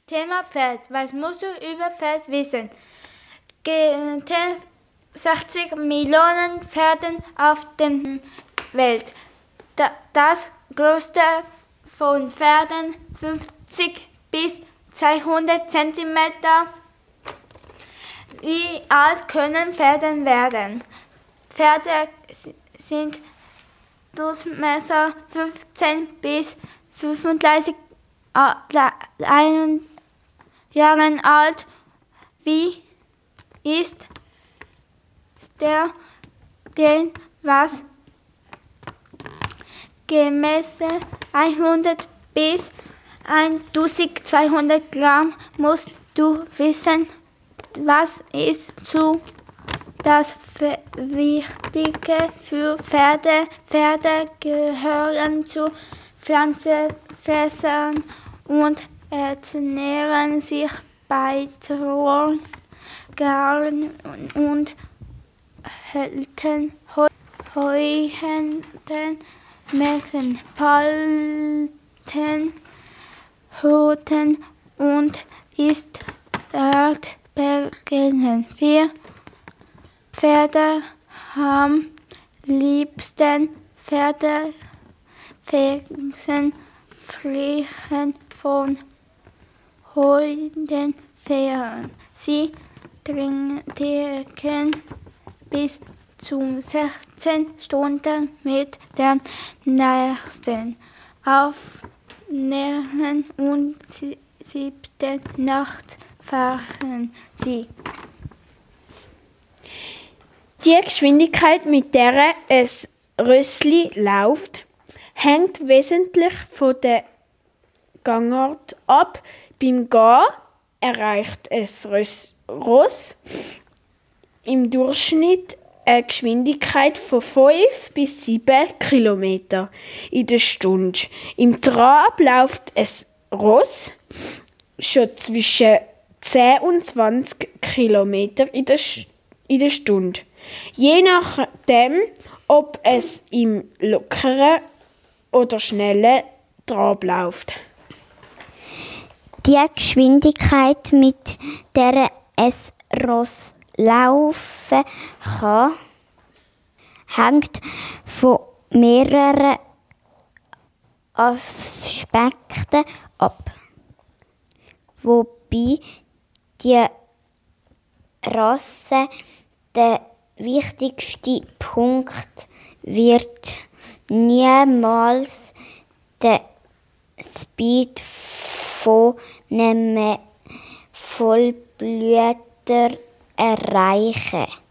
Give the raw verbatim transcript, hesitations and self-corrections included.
Thema Pferd. Was musst du über Pferd wissen? G- sechzig Millionen Pferde auf der Welt. Da, das größte von Pferden fünfzig bis zweihundert Zentimeter. Wie alt können Pferde werden? Pferde sind Durchmesser fünfzehn bis fünfunddreißig Jahren alt. Wie ist der denn was? Gemessen hundert bis eintausendzweihundert Gramm musst du wissen, was ist zu das Wichtige für Pferde. Pferde gehören zu Pflanzenfressern und ernähren sich bei Trauern, Garen und Hölten, Heuhenden, Mäxen, Palten, Hüten und ist Erdbeeren. Wir Pferde haben liebsten Pferde wechseln Flächen von Hunden fern. Sie trinken bis zu sechzehn Stunden mit dem nächsten Aufnehmen und siebten Nacht fahren sie. Die Geschwindigkeit, mit der ein Rössli läuft, hängt wesentlich von der Gangart ab. Beim Gehen erreicht ein Ross im Durchschnitt eine Geschwindigkeit von fünf bis sieben Kilometer in der Stunde. Im Trab läuft ein Ross schon zwischen zehn und zwanzig Kilometer in der, in der Stunde. Je nachdem, ob es im lockeren oder schnellen Trab läuft. Die Geschwindigkeit, mit der ein Ross laufen kann, hängt von mehreren Aspekten ab. Wobei die Rasse der wichtigste Punkt wird niemals der Speed von einem Vollblüter erreichen.